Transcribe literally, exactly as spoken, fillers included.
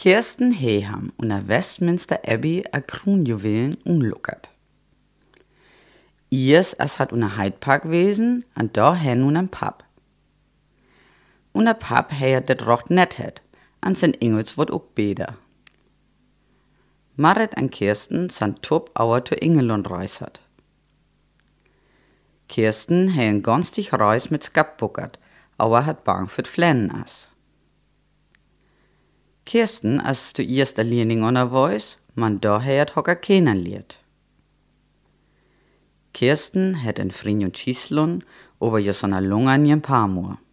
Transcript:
Kirsten Heham unter Westminster Abbey a Kronjuwelen unluckert. Iers as hat unter Hyde Park wesen, an da hen un am Pub. Unter Pub heier det rocht net het, an Sankt Ingels wot ook beder. Marit an Kirsten san top auer to Ingelund reisert. Kirsten hei en gonstig Reis mit Skap buckert, auer hat bang für Flennen as. Kirsten as du erst a Learning on a Voice, man da heiert hocker keinen liert. Kirsten het en Frin und Schieslun, ober jo so na Lunge an jen Paarmoor.